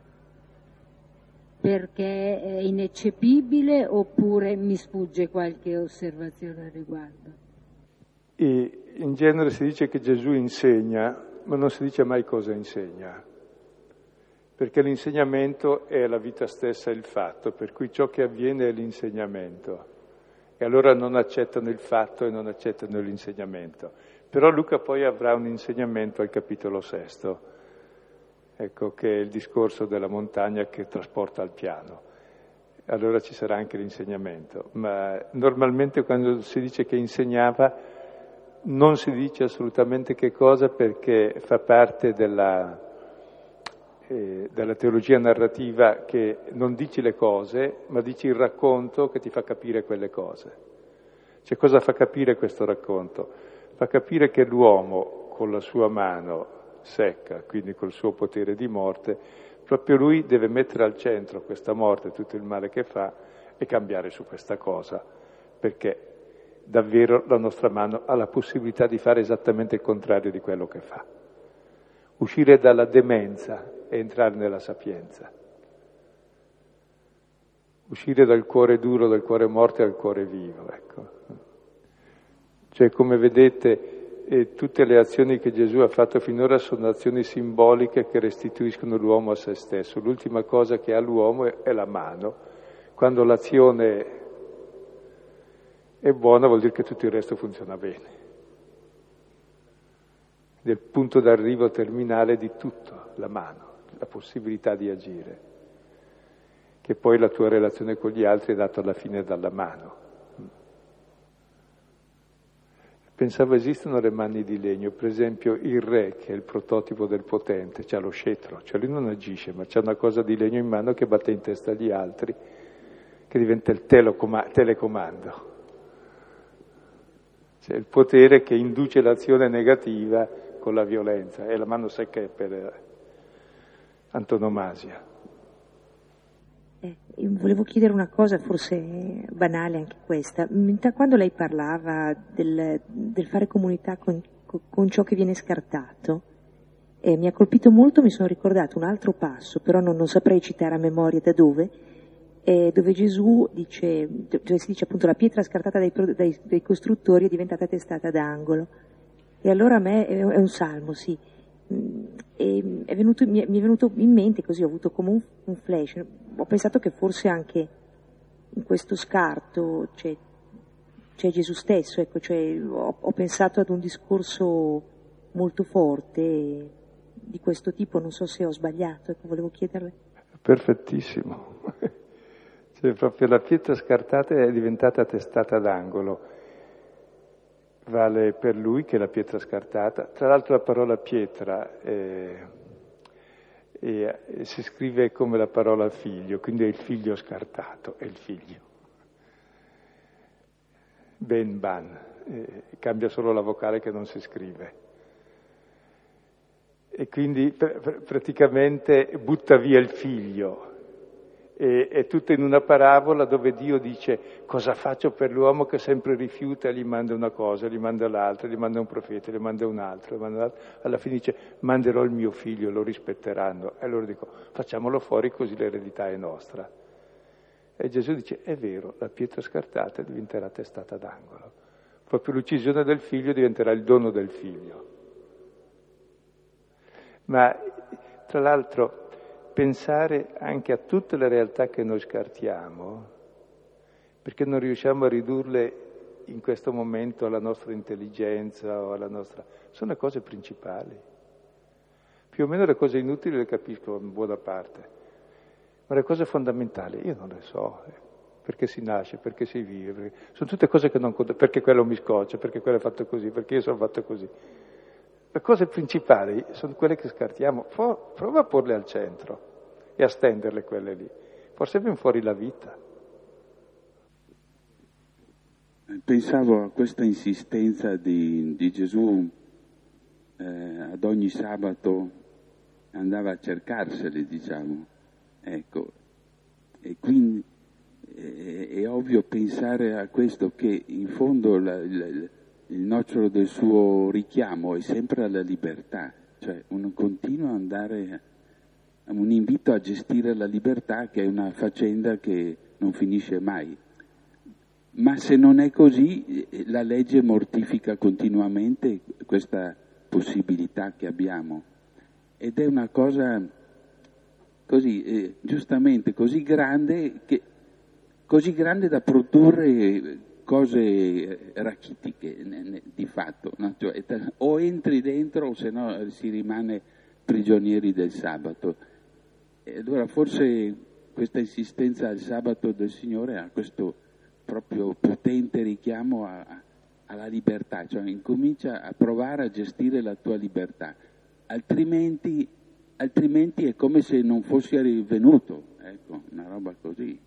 perché è ineccepibile oppure mi sfugge qualche osservazione al riguardo? E in genere si dice che Gesù insegna, ma non si dice mai cosa insegna, perché l'insegnamento è la vita stessa, il fatto, per cui ciò che avviene è l'insegnamento. E allora non accettano il fatto e non accettano l'insegnamento. Però Luca poi avrà un insegnamento al capitolo 6, ecco, che è il discorso della montagna che trasporta al piano. Allora ci sarà anche l'insegnamento. Ma normalmente quando si dice che insegnava non si dice assolutamente che cosa, perché fa parte della teologia narrativa, che non dici le cose, ma dici il racconto che ti fa capire quelle cose. Cioè, cosa fa capire questo racconto? Fa capire che l'uomo, con la sua mano secca, quindi col suo potere di morte, proprio lui deve mettere al centro questa morte, tutto il male che fa, e cambiare su questa cosa, perché davvero la nostra mano ha la possibilità di fare esattamente il contrario di quello che fa. Uscire dalla demenza e entrare nella sapienza. Uscire dal cuore duro, dal cuore morto al cuore vivo, ecco. Cioè, come vedete, tutte le azioni che Gesù ha fatto finora sono azioni simboliche che restituiscono l'uomo a se stesso. L'ultima cosa che ha l'uomo è la mano. Quando l'azione è buona vuol dire che tutto il resto funziona bene. Del punto d'arrivo terminale di tutto, la mano, la possibilità di agire, che poi la tua relazione con gli altri è data alla fine dalla mano. Pensavo esistono le mani di legno, per esempio il re, che è il prototipo del potente, c'ha lo scettro, cioè lui non agisce, ma c'ha una cosa di legno in mano che batte in testa agli altri, che diventa il telecomando. Cioè il potere che induce l'azione negativa con la violenza, e la mano secca è per antonomasia. Volevo chiedere una cosa, forse banale anche questa. Quando lei parlava del fare comunità con ciò che viene scartato, mi ha colpito molto, mi sono ricordato un altro passo, però non saprei citare a memoria da dove Gesù dice, dove si dice appunto la pietra scartata dai costruttori è diventata testata d'angolo. E allora a me è un salmo, sì. E mi è venuto in mente, così ho avuto come un flash, ho pensato che forse anche in questo scarto c'è Gesù stesso, ecco, cioè ho pensato ad un discorso molto forte di questo tipo, non so se ho sbagliato, ecco, volevo chiederle. Perfettissimo, cioè proprio la pietra scartata è diventata testata d'angolo. Vale per lui che è la pietra scartata. Tra l'altro la parola pietra si scrive come la parola figlio, quindi è il figlio scartato, è il figlio. Ben ban, cambia solo la vocale che non si scrive. E quindi praticamente butta via il figlio È tutto in una parabola dove Dio dice: cosa faccio per l'uomo che sempre rifiuta, gli manda una cosa, gli manda l'altra, gli manda un profeta, gli manda un altro, alla fine dice: manderò il mio figlio, lo rispetteranno. E allora dico: facciamolo fuori così l'eredità è nostra. E Gesù dice: è vero, la pietra scartata diventerà testata d'angolo. Proprio l'uccisione del figlio diventerà il dono del figlio. Ma tra l'altro pensare anche a tutte le realtà che noi scartiamo, perché non riusciamo a ridurle in questo momento alla nostra intelligenza o alla nostra... sono le cose principali. Più o meno le cose inutili le capisco in buona parte, ma le cose fondamentali io non le so. Perché si nasce, perché si vive, perché... sono tutte cose che non contano, perché quello mi scoccia, perché quello è fatto così, perché io sono fatto così. Le cose principali sono quelle che scartiamo. Prova a porle al centro e a stenderle quelle lì. Forse viene fuori la vita. Pensavo a questa insistenza di Gesù, ad ogni sabato andava a cercarseli, diciamo. Ecco, e quindi è ovvio pensare a questo, che in fondo il nocciolo del suo richiamo è sempre alla libertà, cioè un continuo andare, un invito a gestire la libertà, che è una faccenda che non finisce mai. Ma se non è così, la legge mortifica continuamente questa possibilità che abbiamo. Ed è una cosa così, giustamente, così grande da produrre cose rachitiche, di fatto, no? Cioè, o entri dentro o se no si rimane prigionieri del sabato. E allora forse questa insistenza al sabato del Signore ha questo proprio potente richiamo alla libertà, cioè incomincia a provare a gestire la tua libertà, altrimenti è come se non fossi venuto, ecco, una roba così.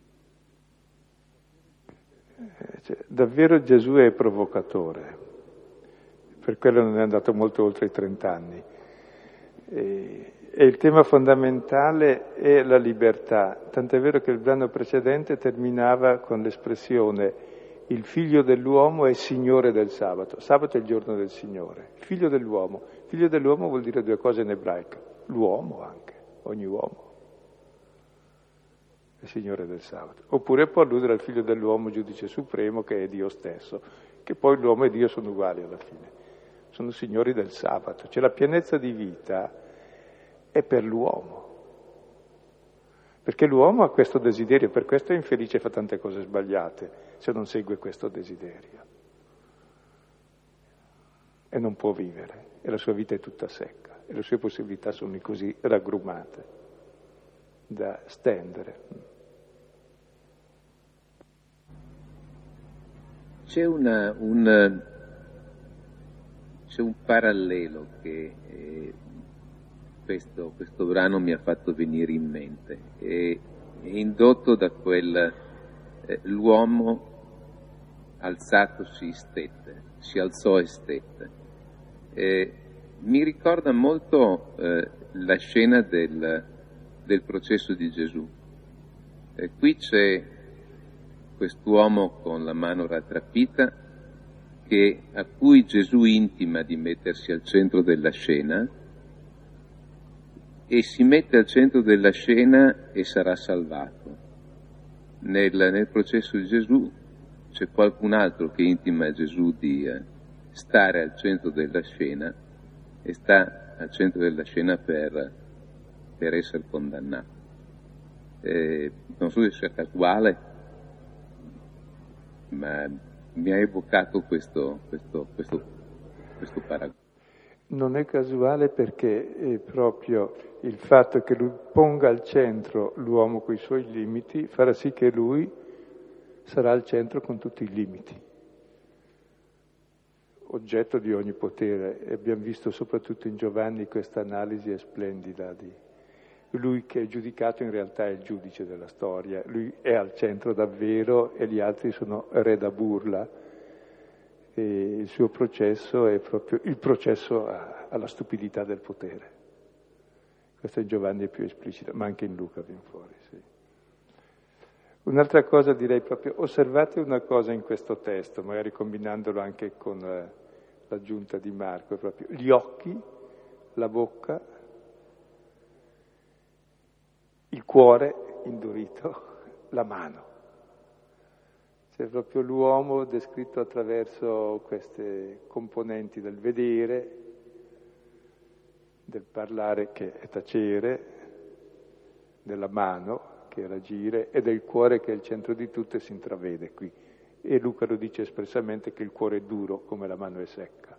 Davvero Gesù è provocatore, per quello non è andato molto oltre i 30 anni. E il tema fondamentale è la libertà, tant'è vero che il brano precedente terminava con l'espressione: il figlio dell'uomo è signore del sabato. Sabato è il giorno del Signore. Figlio dell'uomo vuol dire due cose in ebraico: l'uomo anche, ogni uomo è signore del sabato. Oppure può alludere al figlio dell'uomo, giudice supremo, che è Dio stesso, che poi l'uomo e Dio sono uguali alla fine, sono signori del sabato. Cioè la pienezza di vita è per l'uomo, perché l'uomo ha questo desiderio, per questo è infelice e fa tante cose sbagliate, se non segue questo desiderio. E non può vivere, e la sua vita è tutta secca, e le sue possibilità sono così raggrumate da stendere. C'è un parallelo che questo brano mi ha fatto venire in mente, è indotto da quel l'uomo alzatosi stette, si alzò e stette. Mi ricorda molto la scena del processo di Gesù. Qui c'è quest'uomo con la mano rattrappita a cui Gesù intima di mettersi al centro della scena, e si mette al centro della scena e sarà salvato. Nel processo di Gesù c'è qualcun altro che intima a Gesù di stare al centro della scena, e sta al centro della scena per essere condannato. Non so se sia casuale, ma mi ha evocato questo paragone. Non è casuale, perché è proprio il fatto che lui ponga al centro l'uomo con i suoi limiti farà sì che lui sarà al centro con tutti i limiti, oggetto di ogni potere. E abbiamo visto soprattutto in Giovanni questa analisi splendida di lui che è giudicato, in realtà è il giudice della storia, lui è al centro davvero e gli altri sono re da burla, e il suo processo è proprio il processo alla stupidità del potere. Questo in Giovanni è più esplicito, ma anche in Luca viene fuori, sì. Un'altra cosa direi proprio, osservate una cosa in questo testo, magari combinandolo anche con l'aggiunta di Marco, proprio gli occhi, la bocca, il cuore indurito, la mano. C'è proprio l'uomo descritto attraverso queste componenti del vedere, del parlare che è tacere, della mano che è l'agire e del cuore che è il centro di tutto e si intravede qui. E Luca lo dice espressamente che il cuore è duro come la mano è secca.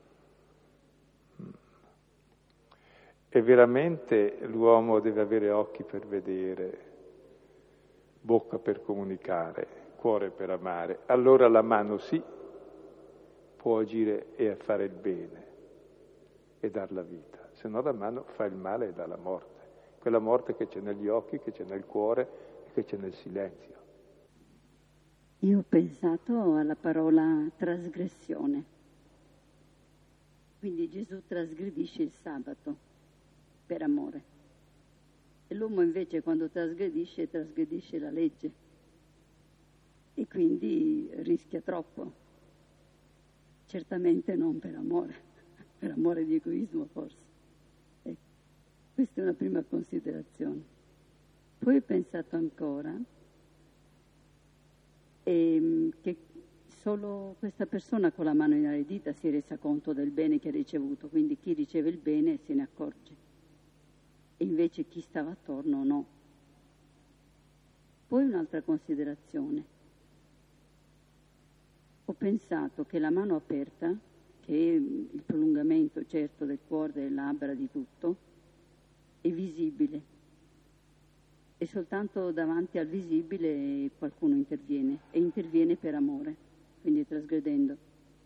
E veramente l'uomo deve avere occhi per vedere, bocca per comunicare, cuore per amare. Allora la mano sì, può agire e fare il bene e dar la vita, se no la mano fa il male e dà la morte. Quella morte che c'è negli occhi, che c'è nel cuore e che c'è nel silenzio. Io ho pensato alla parola trasgressione. Quindi Gesù trasgredisce il sabato per amore. E l'uomo invece quando trasgredisce la legge. E quindi rischia troppo. Certamente non per amore di egoismo forse. Questa è una prima considerazione. Poi ho pensato ancora che solo questa persona con la mano inaridita si è resa conto del bene che ha ricevuto, quindi chi riceve il bene se ne accorge, e invece chi stava attorno no. Poi un'altra considerazione. Ho pensato che la mano aperta, che è il prolungamento certo del cuore, delle labbra, di tutto, è visibile e soltanto davanti al visibile qualcuno interviene e interviene per amore, quindi trasgredendo.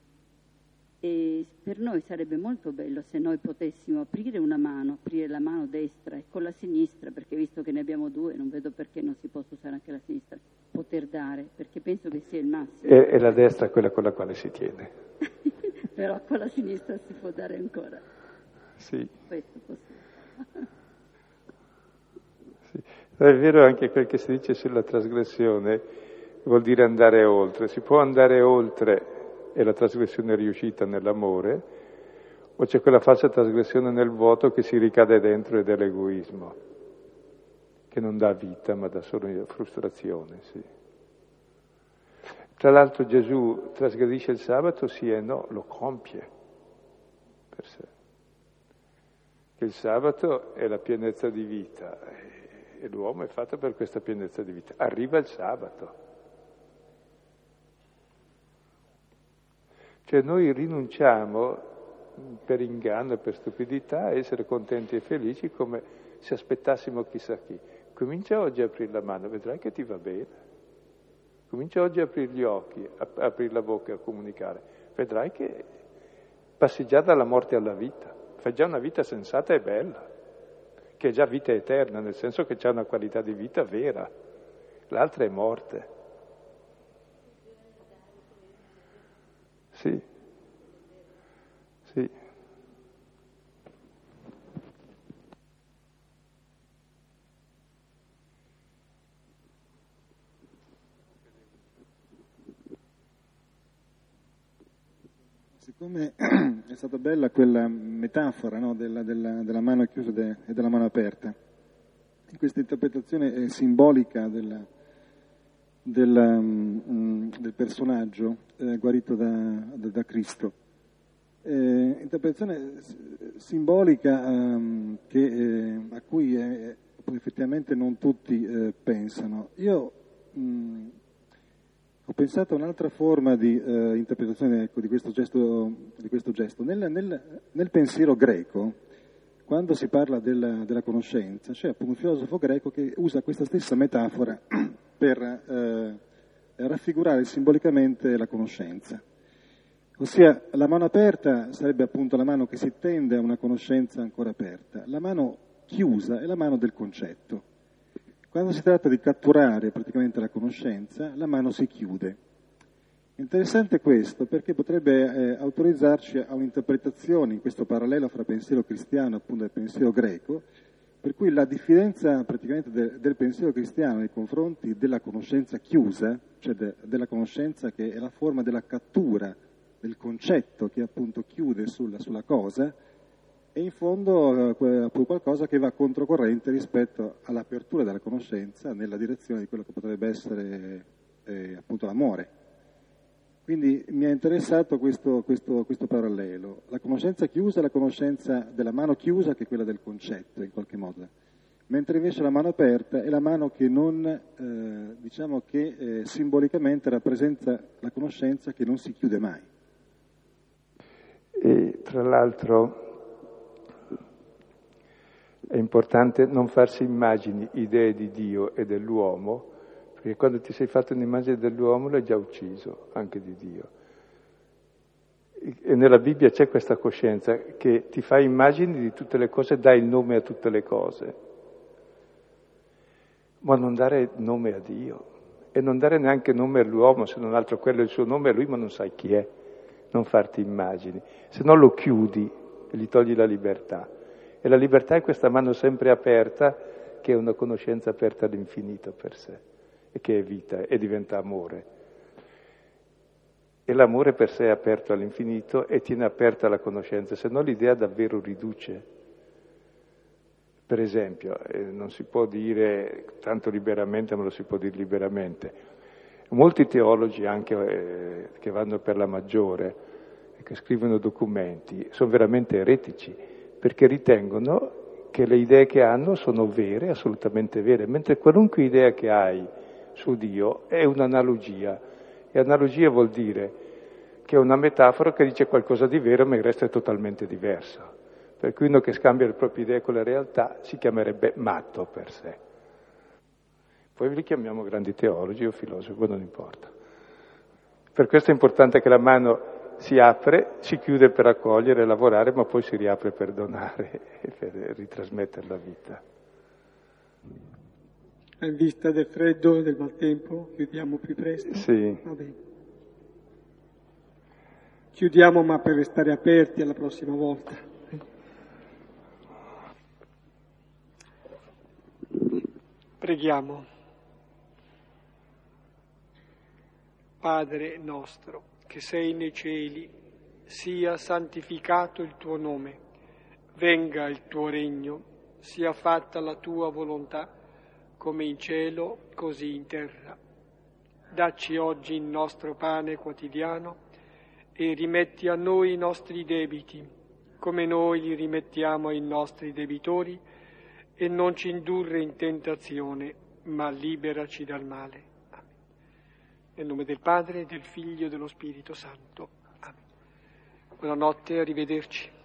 E per noi sarebbe molto bello se noi potessimo aprire la mano destra e con la sinistra, perché visto che ne abbiamo due non vedo perché non si possa usare anche la sinistra, poter dare, perché penso che sia il massimo. E la destra è quella con la quale si tiene. Però con la sinistra si può dare ancora. Sì. Questo possibile. Sì. È vero anche quel che si dice sulla trasgressione, vuol dire andare oltre. Si può andare oltre e la trasgressione è riuscita nell'amore, o c'è quella falsa trasgressione nel vuoto che si ricade dentro ed è l'egoismo, che non dà vita ma dà solo frustrazione. Sì. Tra l'altro Gesù trasgredisce il sabato, sì e no, lo compie per sé. Che il sabato è la pienezza di vita e l'uomo è fatto per questa pienezza di vita. Arriva il sabato. Cioè noi rinunciamo per inganno e per stupidità a essere contenti e felici come se aspettassimo chissà chi. Comincia oggi a aprire la mano, vedrai che ti va bene. Comincia oggi a aprire gli occhi, a aprire la bocca e a comunicare. Vedrai che passi già dalla morte alla vita. Fai già una vita sensata e bella, che è già vita eterna, nel senso che c'è una qualità di vita vera. L'altra è morte. Sì. Sì. Siccome è stata bella quella metafora, no, della mano chiusa e della mano aperta, questa interpretazione simbolica del personaggio guarito da Cristo, interpretazione simbolica a cui effettivamente non tutti pensano. Io ho pensato a un'altra forma di interpretazione di questo gesto. Nel pensiero greco, quando si parla della conoscenza, c'è appunto un filosofo greco che usa questa stessa metafora per raffigurare simbolicamente la conoscenza. Ossia, la mano aperta sarebbe appunto la mano che si tende a una conoscenza ancora aperta. La mano chiusa è la mano del concetto. Quando si tratta di catturare praticamente la conoscenza, la mano si chiude. Interessante questo perché potrebbe autorizzarci a un'interpretazione in questo parallelo fra pensiero cristiano appunto e pensiero greco, Per cui la diffidenza praticamente del pensiero cristiano nei confronti della conoscenza chiusa, cioè della conoscenza che è la forma della cattura del concetto che appunto chiude sulla cosa, è in fondo qualcosa che va controcorrente rispetto all'apertura della conoscenza nella direzione di quello che potrebbe essere appunto l'amore. Quindi mi è interessato questo parallelo. La conoscenza chiusa è la conoscenza della mano chiusa, che è quella del concetto, in qualche modo. Mentre invece la mano aperta è la mano che non, diciamo che simbolicamente rappresenta la conoscenza che non si chiude mai. E tra l'altro è importante non farsi immagini, idee di Dio e dell'uomo, perché quando ti sei fatto un'immagine dell'uomo l'hai già ucciso, anche di Dio. E nella Bibbia c'è questa coscienza che ti fa immagini di tutte le cose, dai il nome a tutte le cose, ma non dare nome a Dio e non dare neanche nome all'uomo, se non altro quello è il suo nome a lui, ma non sai chi è, non farti immagini, se no lo chiudi e gli togli la libertà. E la libertà è questa mano sempre aperta, che è una conoscenza aperta all'infinito per sé, e che è vita e diventa amore. E l'amore per sé è aperto all'infinito e tiene aperta la conoscenza, se no l'idea davvero riduce. Per esempio, non si può dire tanto liberamente, ma lo si può dire liberamente. Molti teologi, anche che vanno per la maggiore, che scrivono documenti, sono veramente eretici, perché ritengono che le idee che hanno sono vere, assolutamente vere, mentre qualunque idea che hai su Dio è un'analogia. E analogia vuol dire che è una metafora che dice qualcosa di vero, ma il resto è totalmente diverso. Per cui uno che scambia le proprie idee con la realtà si chiamerebbe matto per sé. Poi li chiamiamo grandi teologi o filosofi, non importa. Per questo è importante che la mano si apre, si chiude per accogliere e lavorare, ma poi si riapre per donare e per ritrasmettere la vita. In vista del freddo e del maltempo, chiudiamo più presto? Sì. Va bene. Chiudiamo, ma per restare aperti alla prossima volta. Preghiamo. Padre nostro, che sei nei cieli, sia santificato il tuo nome, venga il tuo regno, sia fatta la tua volontà, come in cielo, così in terra. Dacci oggi il nostro pane quotidiano e rimetti a noi i nostri debiti, come noi li rimettiamo ai nostri debitori, e non ci indurre in tentazione, ma liberaci dal male. Amen. Nel nome del Padre, del Figlio e dello Spirito Santo. Amen. Buonanotte, arrivederci.